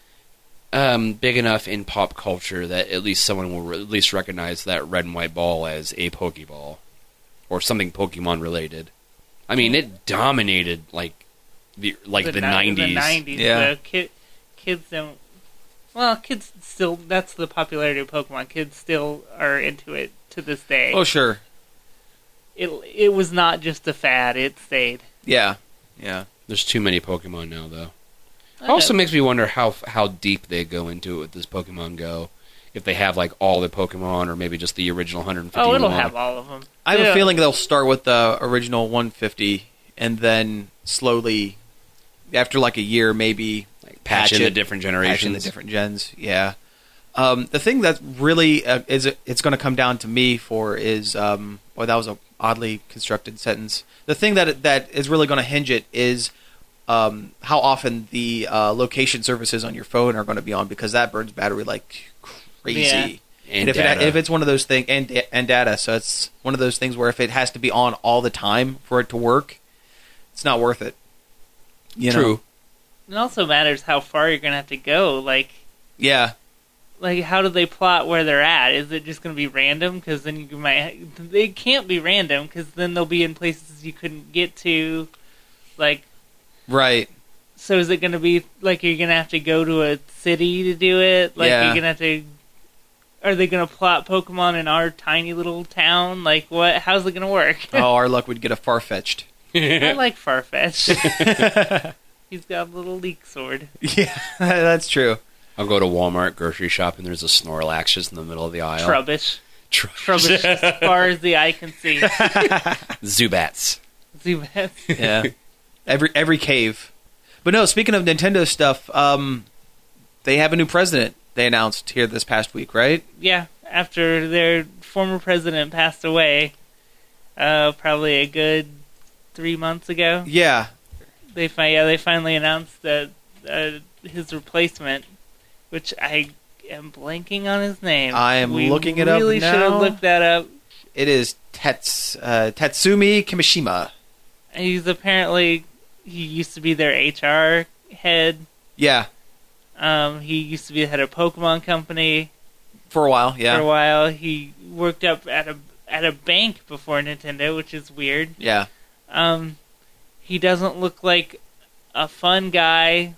um, big enough in pop culture that at least someone will re- at least recognize that red and white ball as a Pokeball or something Pokemon related. I mean, it dominated like the like the ni- nineties. The nineties. Yeah. The ki- kids don't. Well, kids still. That's the popularity of Pokemon. Kids still are into it to this day. Oh, sure. It it was not just a fad. It stayed. Yeah. Yeah. There's too many Pokemon now, though. I It also know. makes me wonder how how deep they go into it with this Pokemon Go. If they have like all the Pokemon, or maybe just the original one hundred fifty. Oh, it'll have all of them. I have Yeah. a feeling they'll start with the original one fifty, and then slowly, after like a year, maybe like patch in it, the different patch in generations. the different gens. Yeah. Um, the thing that really uh, is it's going to come down to me for is um, well, that was a oddly constructed sentence. The thing that that is really going to hinge it is um, how often the uh, location services on your phone are going to be on, because that burns battery like crazy. Yeah. And, And if data. it, if it's one of those things, and da- and data, so it's one of those things where if it has to be on all the time for it to work, it's not worth it. You True. know? It also matters how far you're gonna have to go. Like, Yeah. like how do they plot where they're at? Is it just gonna be random? Because then you might. They can't be random because then they'll be in places you couldn't get to. Like, Right. so is it gonna be like you're gonna have to go to a city to do it? Like Yeah. you're gonna have to. Are they gonna plot Pokemon in our tiny little town? Like what? How's it gonna work? Oh, our luck would get a Farfetch'd. I like Farfetch. He's got a little leak sword. Yeah, that's true. I'll go to Walmart grocery shop and there's a Snorlax just in the middle of the aisle. Trubbish. Tr- Trubbish as far as the eye can see. Zubats. Zubat. Yeah. every every cave. But no, speaking of Nintendo stuff, um, they have a new president. They announced here this past week, right? Yeah, after their former president passed away, uh, probably a good three months ago, Yeah. they fi- yeah they finally announced that uh, his replacement, which I am blanking on his name. I am we looking it up Really should have now. looked that up. It is Tets, uh, Tatsumi Kimishima. He's apparently he used to be their H R head. Yeah. Um, he used to be the head of Pokemon Company. For a while, yeah. For a while, he worked up at a at a bank before Nintendo, which is weird. Yeah. Um, he doesn't look like a fun guy.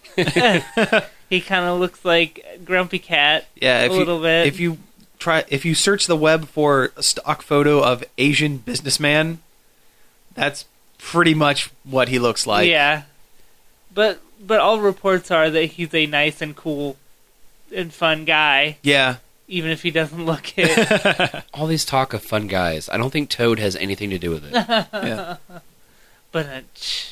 He kind of looks like Grumpy Cat. Yeah, if a you, little bit. If you try, if you search the web for a stock photo of Asian businessman, that's pretty much what he looks like. yeah. But but all reports are that he's a nice and cool and fun guy, Yeah. even if he doesn't look it. All these talk of fun guys. I don't think Toad has anything to do with it. Yeah. But uh,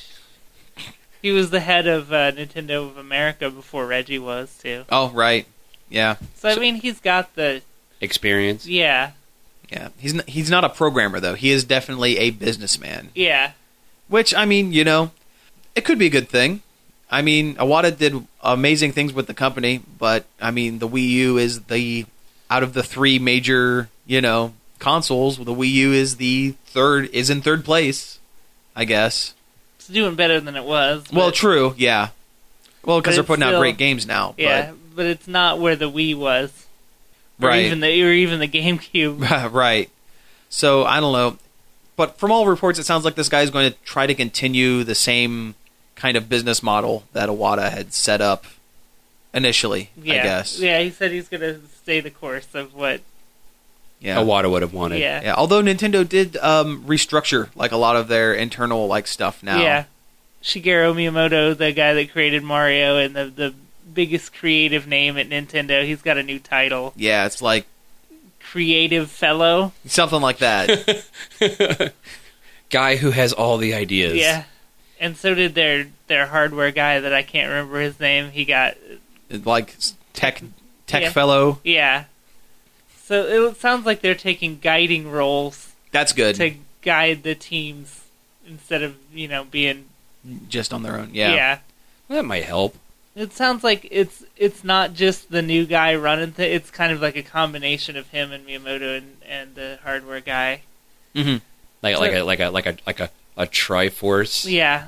he was the head of uh, Nintendo of America before Reggie was too. Oh, right. Yeah. So I mean, he's got the Experience. yeah, Yeah. He's n- he's not a programmer though. He is definitely a businessman. yeah, Which, I mean, you know, it could be a good thing. I mean, Iwata did amazing things with the company, but I mean, the Wii U is the out of the three major, you know, consoles, the Wii U is the third is in third place, I guess. it's doing better than it was. Well, but- true, yeah. Well, because But they're it's putting out still- great games now. yeah, but it's not where the Wii was, or Right. even the or even the GameCube. But, right. So I don't know, but from all reports, it sounds like this guy's going to try to continue the same kind of business model that Iwata had set up initially. Yeah, I guess. yeah. He said he's gonna stay the course of what. Yeah. Iwata would have wanted. Yeah, Yeah, although Nintendo did um, restructure like a lot of their internal like stuff now. yeah. Shigeru Miyamoto, the guy that created Mario and the the biggest creative name at Nintendo, he's got a new title, Yeah, it's like Creative Fellow. something like that. Guy who has all the ideas. Yeah, and so did their their hardware guy that I can't remember his name. He got like tech tech Yeah. fellow. yeah. So it sounds like they're taking guiding roles That's good. to guide the teams instead of you know being Just on their own. Yeah. yeah. Well, that might help. It sounds like it's it's not just the new guy running th- it's kind of like a combination of him and Miyamoto and, and the hardware guy. hmm Like So- like a like a like a like a, a Triforce. Yeah,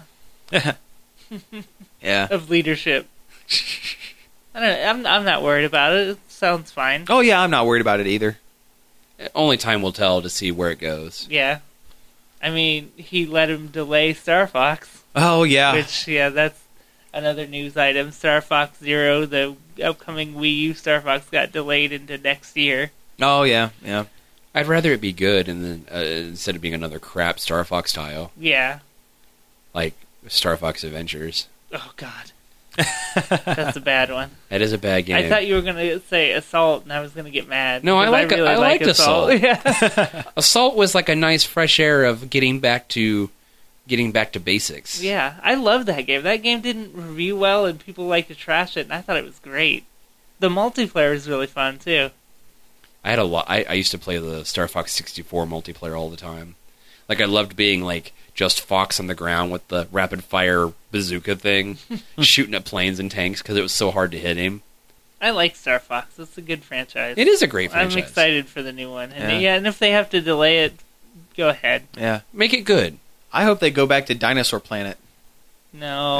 Yeah. of leadership. I don't know, I'm I'm not worried about it. It sounds fine. Oh yeah, I'm not worried about it either. Only time will tell to see where it goes. Yeah. I mean, he let him delay Star Fox, Oh yeah. which yeah, that's another news item. Star Fox Zero, the upcoming Wii U Star Fox, got delayed into next year. Oh yeah. Yeah. I'd rather it be good and then uh, instead of being another crap Star Fox tile Yeah. like Star Fox Adventures. Oh God, that's a bad one. That is a bad game. I thought you were gonna say Assault, and I was gonna get mad. No, I because like- really I like liked Assault. Yeah, Assault was like a nice fresh air of getting back to getting back to basics. yeah, I love that game. That game didn't review well, and people like to trash it, and I thought it was great. The multiplayer is really fun too. I had a lot. I, I used to play the Star Fox sixty-four multiplayer all the time. Like I loved being like just Fox on the ground with the rapid fire bazooka thing, shooting at planes and tanks because it was so hard to hit him. I like Star Fox. It's a good franchise. It is a great franchise. I'm excited for the new one. And Yeah. yeah. and if they have to delay it, go ahead. Yeah. Make it good. I hope they go back to Dinosaur Planet. No.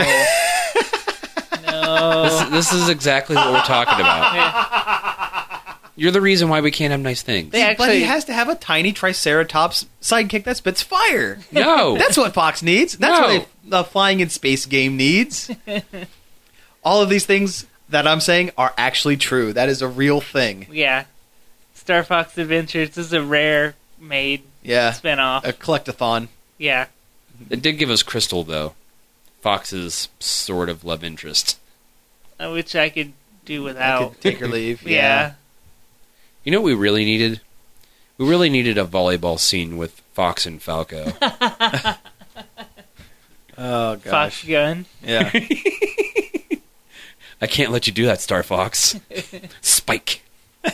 no. This, this is exactly what we're talking about. Yeah. You're the reason why we can't have nice things. They but actually- he has to have a tiny Triceratops sidekick that spits fire. No. That's what Fox needs. That's No. what a, a flying in space game needs. All of these things that I'm saying are actually true. That is a real thing. Yeah. Star Fox Adventures is a rare made Yeah. spinoff. A collectathon. Yeah. It did give us Crystal, though. Fox's sort of love interest. Uh, Which I could do I without. could take or leave. Yeah. You know what we really needed? We really needed a volleyball scene with Fox and Falco. Oh, Fox gosh. Gun. Yeah. I can't let you do that, Star Fox. Spike.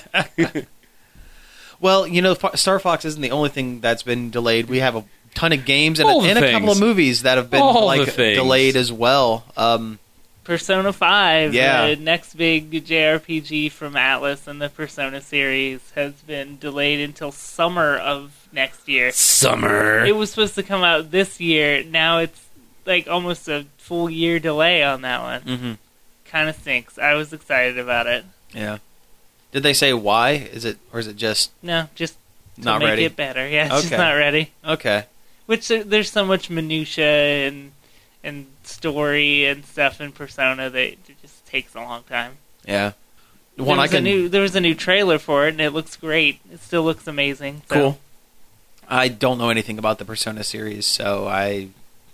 Well, you know, Fo- Star Fox isn't the only thing that's been delayed. We have a ton of games and, All a, the and a couple of things. movies that have been All the like things. delayed as well. Um, Persona five, Yeah. the next big J R P G from Atlas and the Persona series, has been delayed until summer of next year. Summer. It was supposed to come out this year. Now it's like almost a full year delay on that one. mhm. Kind of stinks. I was excited about it. Yeah. Did they say why? Is it or is it just No, just to not make ready? it better. Yeah, it's just Okay. not ready. Okay. Which uh, there's so much minutia and and story and stuff in Persona that it just takes a long time. Yeah. There One I was a can. new there was a new trailer for it and it looks great. It still looks amazing. So. Cool. I don't know anything about the Persona series, so I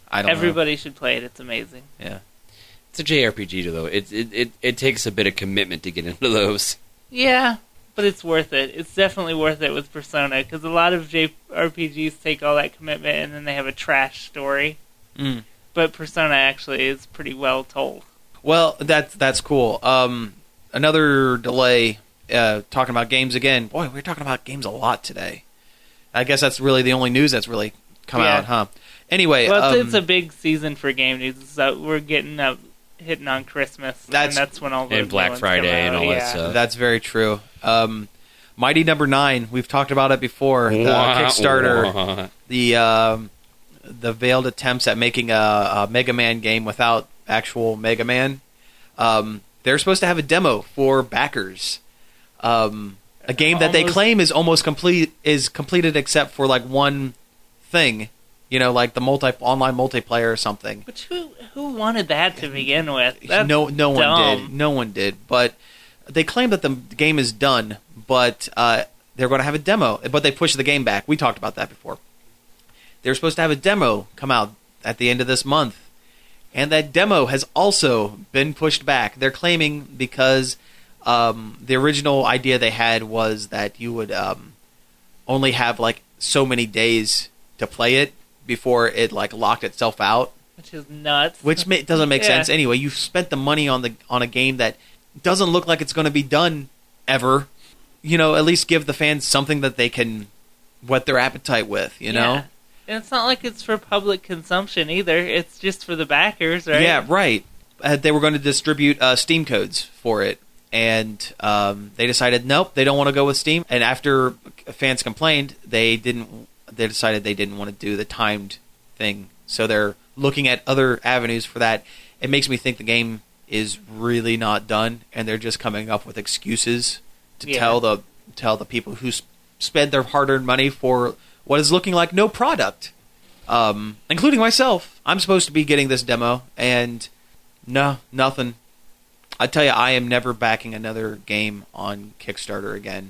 I don't Everybody should play it. It's amazing. know. Yeah. It's a J R P G, though. It, it it it takes a bit of commitment to get into those. Yeah, but it's worth it. It's definitely worth it with Persona, because a lot of J R P Gs take all that commitment and then they have a trash story. Mm. But Persona actually is pretty well told. Well, that's that's cool. Um, another delay. Uh, talking about games again. Boy, we're talking about games a lot today. I guess that's really the only news that's really come Yeah. out, huh? Anyway, Well, it's, um, it's a big season for game news. So we're getting up, hitting on Christmas, That's- and that's when all the And new Black ones Friday come and out. all that Yeah. stuff. that's very true. Um, Mighty Number Nine. We've talked about it before. The Wah, Kickstarter. wah. The um, the veiled attempts at making a, a Mega Man game without actual Mega Man. Um, they're supposed to have a demo for backers. Um, a game that they Almost- claim is almost complete is completed except for like one thing, you know, like the multi online multiplayer or something. But who who wanted that to begin with? That's no, no one dumb. did. No one did. But they claim that the game is done, but uh, they're going to have a demo. But they pushed the game back. We talked about that before. They're supposed to have a demo come out at the end of this month, and that demo has also been pushed back. They're claiming because um, the original idea they had was that you would um, only have like so many days to play it before it like locked itself out. Which is nuts. Which ma- doesn't make Yeah. sense anyway. You've spent the money on the on a game that doesn't look like it's going to be done ever. You know, at least give the fans something that they can whet their appetite with. You know, Yeah. And it's not like it's for public consumption either. It's just for the backers, right? yeah, right. Uh, they were going to distribute uh, Steam codes for it, and um, they decided nope, they don't want to go with Steam. And after fans complained, they didn't. They decided they didn't want to do the timed thing, so they're looking at other avenues for that. It makes me think the game is really not done, and they're just coming up with excuses to Yeah. tell the tell the people who sp- spend their hard-earned money for what is looking like no product, um, including myself. I'm supposed to be getting this demo, and no, nothing. I tell you, I am never backing another game on Kickstarter again.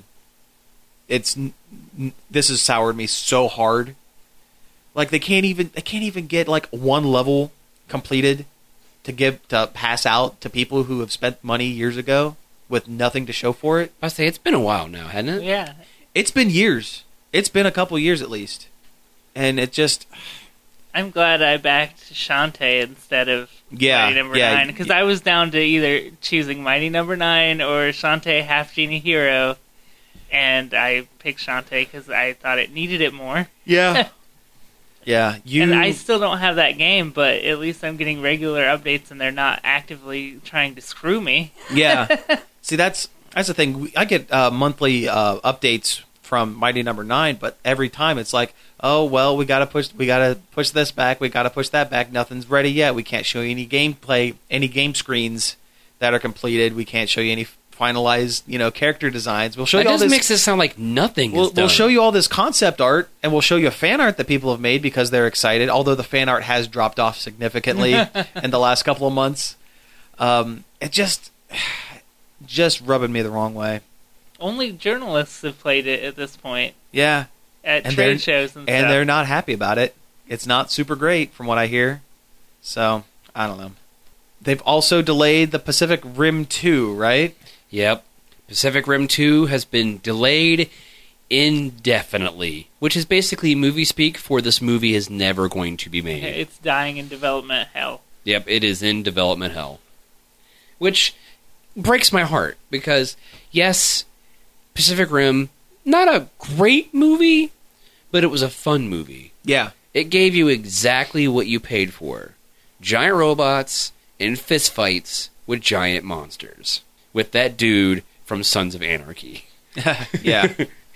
It's n- n- this has soured me so hard. Like they can't even they can't even get like one level completed to give to pass out to people who have spent money years ago with nothing to show for it. I say it's been a while now, hasn't it? Yeah. It's been years. It's been a couple years at least, and it just I'm glad I backed Shantae instead of Yeah, Mighty Number yeah, Nine, because I was down to either choosing Mighty Number Nine or Shantae Half Genie Hero, and I picked Shantae because I thought it needed it more. yeah, yeah. You And I still don't have that game, but at least I'm getting regular updates, and they're not actively trying to screw me. yeah. See, that's that's the thing. We- I get uh, monthly uh, updates from Mighty Number Nine, but every time it's like, oh well, we gotta push, we gotta push this back, we gotta push that back. Nothing's ready yet. We can't show you any gameplay, any game screens that are completed. We can't show you any finalized, you know, character designs. We'll show That you all just this. makes it sound like nothing We'll, is done. we'll show you all this concept art, and we'll show you a fan art that people have made because they're excited. Although the fan art has dropped off significantly in the last couple of months, um, it just, just rubbing me the wrong way. Only journalists have played it at this point Yeah, at And they're- trade shows and, and stuff. they're not happy about it. It's not super great from what I hear. So I don't know. They've also delayed the Pacific Rim two, right? Yep. Pacific Rim two has been delayed indefinitely, which is basically movie speak for this movie is never going to be made. It's dying in development hell. Yep, it is in development hell. Which breaks my heart because, yes, Pacific Rim, not a great movie, but it was a fun movie. Yeah. It gave you exactly what you paid for. Giant robots in fistfights with giant monsters. With that dude from Sons of Anarchy. Yeah.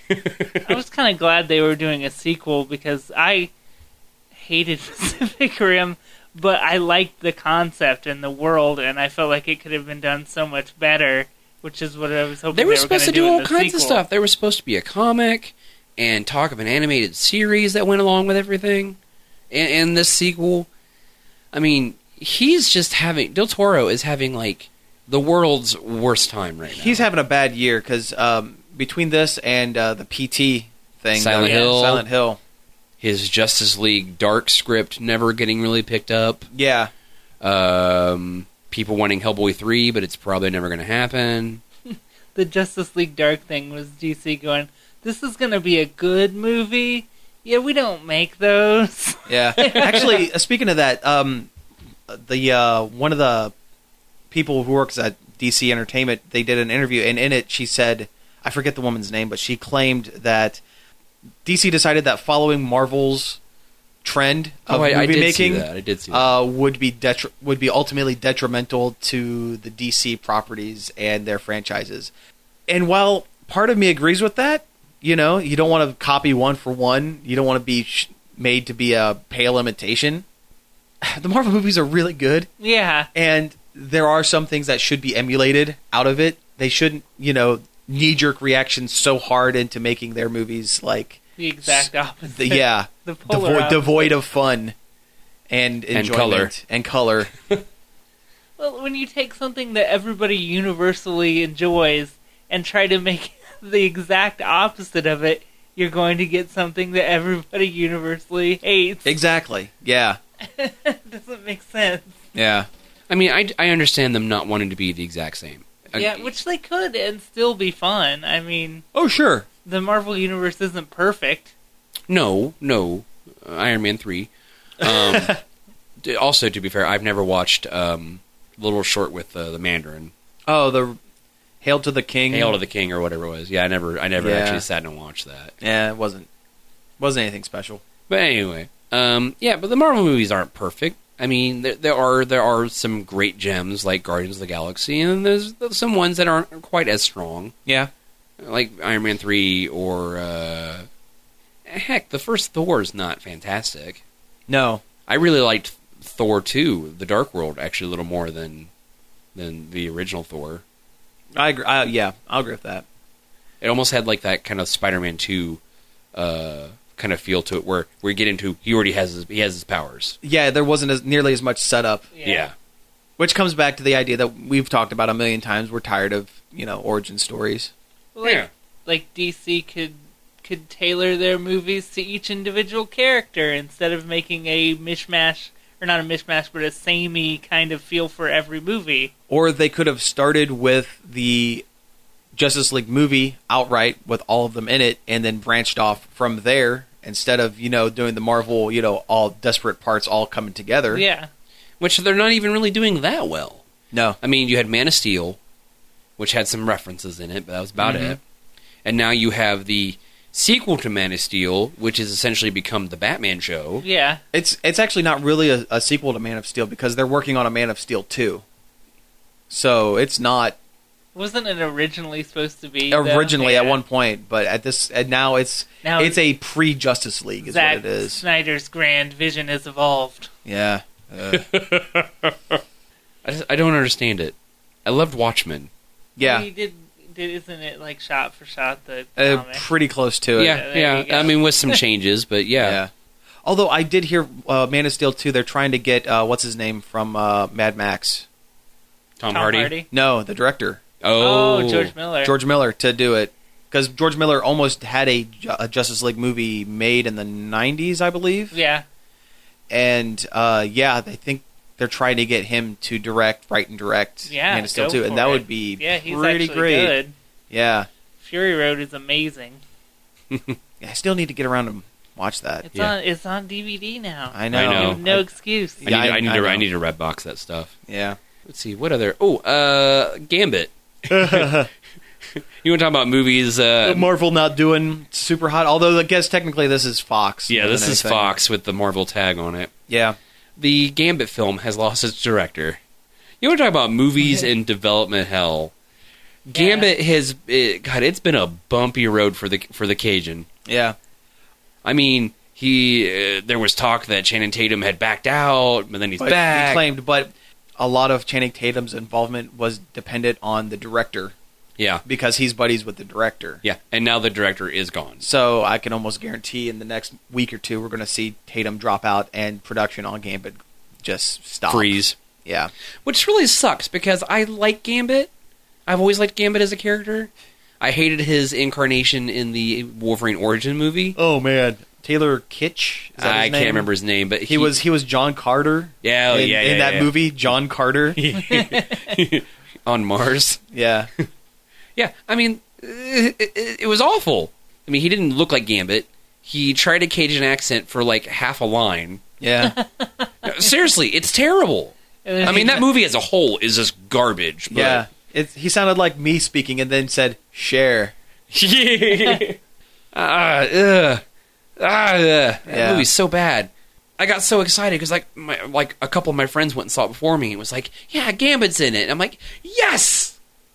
I was kind of glad they were doing a sequel because I hated Pacific Rim, but I liked the concept and the world, and I felt like it could have been done so much better, which is what I was hoping They they were were supposed to gonna do in all the kinds of sequel. stuff. There was supposed to be a comic and talk of an animated series that went along with everything. And, and this sequel, I mean, he's just having... Del Toro is having, like, the world's worst time right now. He's having a bad year because um, between this and uh, the P T thing, Silent uh, Hill. Silent Hill, his Justice League Dark script never getting really picked up. Yeah. Um, people wanting Hellboy three, but it's probably never going to happen. The Justice League Dark thing was D C going, this is going to be a good movie. Yeah, we don't make those. Yeah. Actually, uh, speaking of that, um, the uh, one of the people who works at D C Entertainment, they did an interview, and in it she said, I forget the woman's name, but she claimed that D C decided that following Marvel's trend of oh, I, movie I did making see that. I did see that. Uh, would be detri- would be ultimately detrimental to the D C properties and their franchises. And while part of me agrees with that, you know, you don't want to copy one for one. You don't want to be sh- made to be a pale imitation. The Marvel movies are really good. Yeah. And there are some things that should be emulated out of it. They shouldn't, you know, knee-jerk reactions so hard into making their movies like... The exact opposite. The, yeah. The polar devoid, opposite. devoid of fun and enjoyment. And color. And color. Well, when you take something that everybody universally enjoys and try to make the exact opposite of it, you're going to get something that everybody universally hates. Exactly. Yeah. It doesn't make sense. Yeah. I mean, I, I understand them not wanting to be the exact same. Yeah, which they could and still be fun. I mean, Oh, sure. the Marvel Universe isn't perfect. No, no. Uh, Iron Man three. Um, d- also, to be fair, I've never watched um, Little Short with uh, the Mandarin. Oh, the Hail to the King. Hail to the King or whatever it was. Yeah, I never I never Yeah. actually sat and watched that. Yeah, it wasn't wasn't anything special. But anyway, um, yeah, but the Marvel movies aren't perfect. I mean, there, there are there are some great gems like Guardians of the Galaxy, and there's, there's some ones that aren't quite as strong, Yeah. like Iron Man three or uh, heck, the first Thor is not fantastic. No. I really liked Thor two, The Dark World, actually a little more than than the original Thor. I agree. I, yeah, I'll agree with that. It almost had like that kind of Spider-Man two uh, kind of feel to it, where where you get into he already has his, he has his powers. Yeah, there wasn't as nearly as much setup, Yeah. which comes back to the idea that we've talked about a million times. We're tired of, you know, origin stories. Like, Yeah. like D C could could tailor their movies to each individual character instead of making a mishmash, or not a mishmash, but a samey kind of feel for every movie. Or they could have started with the Justice League movie outright with all of them in it and then branched off from there instead of, you know, doing the Marvel, you know, all desperate parts all coming together. Yeah. Which they're not even really doing that well. No. I mean, you had Man of Steel, which had some references in it, but that was about Mhm. it. And now you have the sequel to Man of Steel, which has essentially become the Batman show. Yeah. It's it's actually not really a, a sequel to Man of Steel because they're working on a Man of Steel two. So it's not Wasn't it originally supposed to be? though? originally at Yeah. one point, but at this and now it's Now it's a pre-Justice League is Zack what it is. Snyder's grand vision has evolved. Yeah. Uh, I, just, I don't understand it. I loved Watchmen. yeah. He did, did. Isn't it like shot for shot the Uh, comic? pretty close to it. Yeah, there yeah. you go. I mean, with some changes, but yeah. Yeah. Although I did hear uh, Man of Steel two, they're trying to get uh, what's his name from uh, Mad Max. Tom, Tom Hardy. Hardy. No, the director Oh, Oh, George Miller. George Miller to do it because George Miller almost had a, Ju- a Justice League movie made in the nineties, I believe. Yeah. And uh, yeah, I think they're trying to get him to direct, write and direct Yeah. Man of Steel go two, for and that it. would be yeah, he's pretty actually great. good. Yeah. Fury Road is amazing. Yeah, I still need to get around and watch that. It's Yeah. on. It's on D V D now. I know. I know. You have no excuse. I need, Yeah, to, I- I, need I to, know. I need to red box that stuff. Yeah. Let's see, what other... Oh, uh, Gambit. You want to talk about movies? Uh, Marvel not doing super hot, although I guess technically this is Fox. yeah, more this than is anything. Fox with the Marvel tag on it. Yeah. The Gambit film has lost its director. You want to talk about movies in development hell? Gambit has... It, God, it's been a bumpy road for the for the Cajun. Yeah. I mean, he uh, there was talk that Channing Tatum had backed out, but then he's But back. He claimed, but a lot of Channing Tatum's involvement was dependent on the director Yeah, because he's buddies with the director. yeah, and now the director is gone. So I can almost guarantee in the next week or two we're going to see Tatum drop out and production on Gambit just stop. Freeze. Yeah. Which really sucks because I like Gambit. I've always liked Gambit as a character. I hated his incarnation in the Wolverine origin movie. Oh man, Taylor Kitsch. Is that I his can't name? remember his name, but He was he was John Carter. Yeah, oh, in, yeah, in yeah, that yeah. movie, John Carter. on Mars. Yeah, Yeah, I mean, it, it, it was awful. I mean, he didn't look like Gambit. He tried a Cajun accent for like half a line. yeah, No, seriously, it's terrible. And then I mean, he- that movie as a whole is just garbage. But yeah. It, he sounded like me speaking, and then said "share." yeah. Ah, ugh. Ah, ugh. That Yeah. movie's so bad. I got so excited because like my, like a couple of my friends went and saw it before me. It was like, yeah, Gambit's in it. I'm like, yes,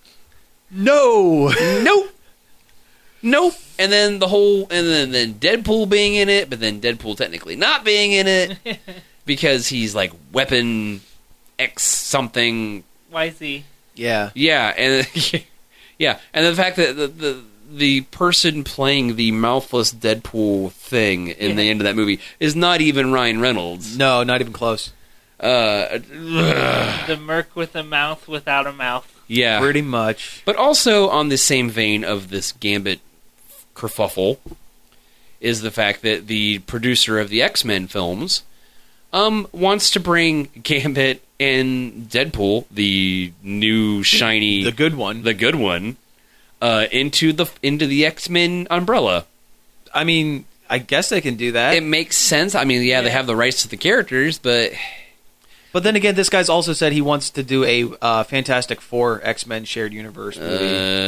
No, nope, nope. And then the whole, and then then Deadpool being in it, but then Deadpool technically not being in it because he's like Weapon X something. Y Z. yeah, Yeah, and yeah, and the fact that the the, the person playing the mouthless Deadpool thing in the end of that movie is not even Ryan Reynolds. no, not even close. Uh, ugh. The merc with a mouth without a mouth. yeah, Pretty much. but also on the same vein of this Gambit kerfuffle is the fact that the producer of the X-Men films um wants to bring Gambit and Deadpool, the new shiny, The good one. the good one, uh, into the into the X-Men umbrella. I mean, I guess they can do that. It makes sense. I mean, yeah, they Yeah. have the rights to the characters, but But then again, this guy's also said he wants to do a uh, Fantastic Four X-Men shared universe movie,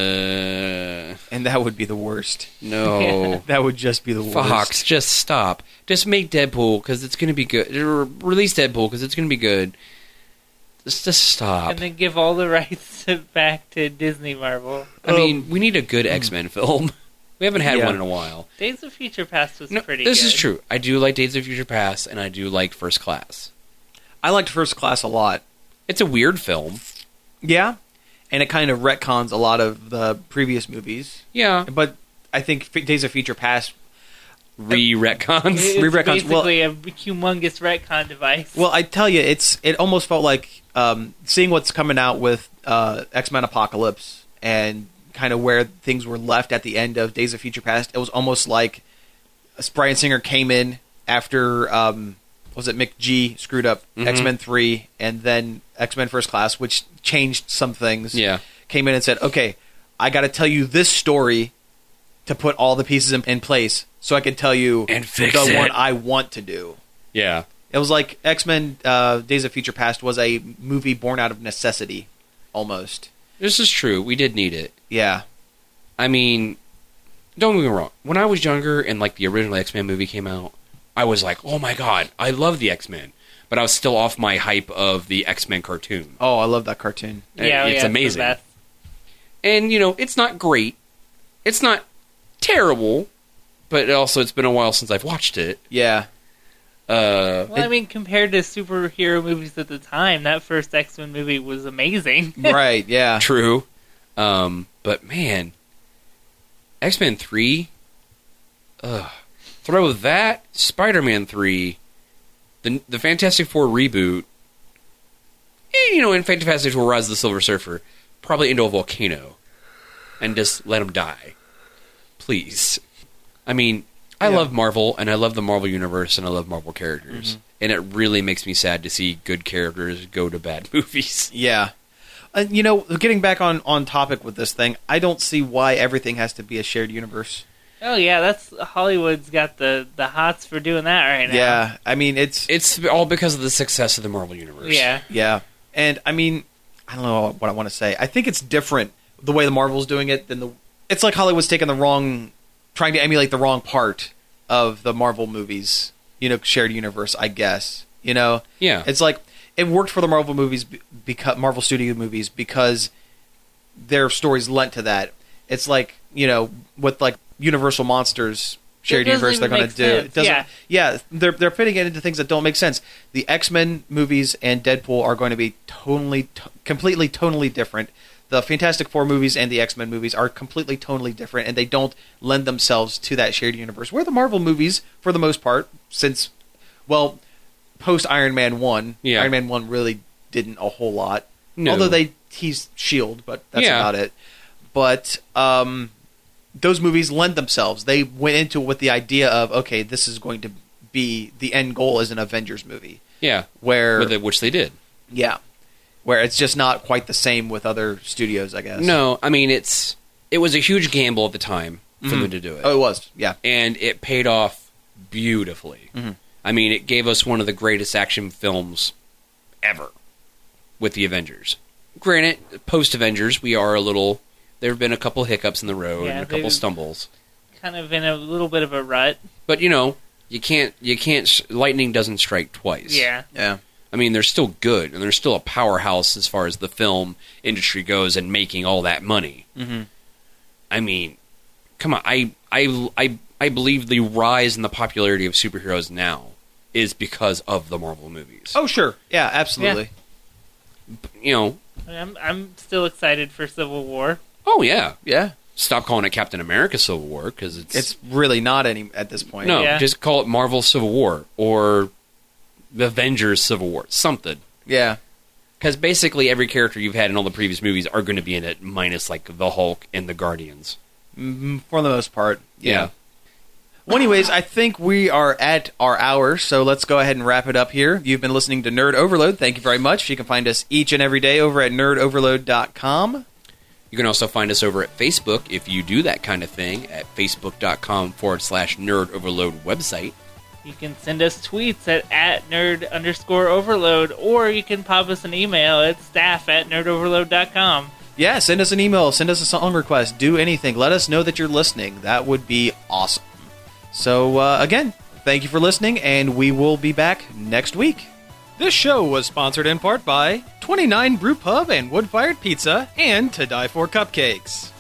uh, and that would be the worst. no. That would just be the worst. Fox, just stop. Just make Deadpool because it's going to be good. Or release Deadpool because it's going to be good. Just, just stop. And then give all the rights to, back to Disney Marvel. I mean, we need a good X-Men film. We haven't had Yeah. one in a while. Days of Future Past was No, pretty this good. is true. I do like Days of Future Past, and I do like First Class. I liked First Class a lot. It's a weird film. Yeah, and it kind of retcons a lot of the previous movies. Yeah. But I think F- Days of Future Past. Re-retcons. It's Re-retcons, well- basically a humongous retcon device. Well, I tell you, it's it almost felt like um, seeing what's coming out with uh, X-Men Apocalypse and kind of where things were left at the end of Days of Future Past. It was almost like Bryan Singer came in after um, was it McG screwed up Mhm. X-Men three and then X-Men First Class, which changed some things. Yeah. Came in and said, "Okay, I got to tell you this story to put all the pieces in, in place, so I can tell you And fix the it." one I want to do." Yeah. It was like X-Men uh, Days of Future Past was a movie born out of necessity, almost. This is true. We did need it. Yeah. I mean, don't get me wrong. When I was younger and like the original X-Men movie came out, I was like, "Oh my god, I love the X-Men." But I was still off my hype of the X-Men cartoon. Oh, I love that cartoon. yeah, it's yeah, the amazing. best. And you know, it's not great. It's not terrible, but also it's been a while since I've watched it. Yeah. Uh, Well, I mean, compared to superhero movies at the time, that first X-Men movie was amazing. Right, yeah. true. Um, but man, X-Men three, ugh. Throw that, Spider-Man three, the the Fantastic Four reboot, and, you know, in Fantastic Four Rise of the Silver Surfer, probably into a volcano, and just let him die. Please. I mean, I Yeah. love Marvel, and I love the Marvel Universe, and I love Marvel characters. Mm-hmm. And it really makes me sad to see good characters go to bad movies. Yeah. Uh, you know, getting back on, on topic with this thing, I don't see why everything has to be a shared universe. Oh yeah, that's Hollywood's got the, the hots for doing that right now. Yeah. I mean, it's... It's all because of the success of the Marvel Universe. Yeah. Yeah. And, I mean, I don't know what I want to say. I think it's different the way the Marvel's doing it than the... It's like Hollywood's taking the wrong... Trying to emulate the wrong part of the Marvel movies, you know, shared universe, I guess. You know? Yeah. It's like... It worked for the Marvel movies, because Marvel Studio movies, because their stories lent to that. It's like, you know, with like Universal Monsters shared It doesn't universe, they're even going to make do. sense, It doesn't. yeah. Yeah, they're they're fitting it into things that don't make sense. The X-Men movies and Deadpool are going to be totally, t- completely, tonally different. The Fantastic Four movies and the X-Men movies are completely, tonally different, and they don't lend themselves to that shared universe. Where the Marvel movies, for the most part, since, well, post Iron Man one, Yeah. Iron Man one really didn't a whole lot. No. Although they teased S H I E L D, but that's Yeah. about it. But um, those movies lend themselves. They went into it with the idea of, okay, this is going to be the end goal as an Avengers movie. Yeah, Where, with it, which they did. yeah, where it's just not quite the same with other studios, I guess. No, I mean, it's it was a huge gamble at the time for Mhm. them to do it. Oh, it was, yeah. And it paid off beautifully. Mhm. I mean, it gave us one of the greatest action films ever with the Avengers. Granted, post-Avengers, we are a little... There have been a couple hiccups in the road Yeah, and a couple they've- stumbles. Kind of in a little bit of a rut. But, you know, you can't... you can't. Lightning doesn't strike twice. Yeah. Yeah. I mean, they're still good, and they're still a powerhouse as far as the film industry goes and making all that money. Mm-hmm. I mean, come on. I, I, I, I believe the rise in the popularity of superheroes now is because of the Marvel movies. Oh, sure. Yeah, absolutely. You know, I'm I'm still excited for Civil War. oh, yeah. Yeah. Stop calling it Captain America Civil War, because it's... It's really not any at this point. no, Yeah. just call it Marvel Civil War, or the Avengers Civil War, something. Yeah. Because basically every character you've had in all the previous movies are going to be in it, minus, like, the Hulk and the Guardians. Mm, for the most part. Yeah. Well, anyways, I think we are at our hour, so let's go ahead and wrap it up here. You've been listening to Nerd Overload. Thank you very much. You can find us each and every day over at nerd overload dot com. You can also find us over at Facebook, if you do that kind of thing, at facebook.com forward slash nerd overload website. You can send us tweets at, at nerd underscore overload, or you can pop us an email at staff at nerd overload dot com. Yeah, send us an email, send us a song request, do anything. Let us know that you're listening. That would be awesome. So, uh, again, thank you for listening, and we will be back next week. This show was sponsored in part by twenty-nine Brew Pub and Wood Fired Pizza and To Die For Cupcakes.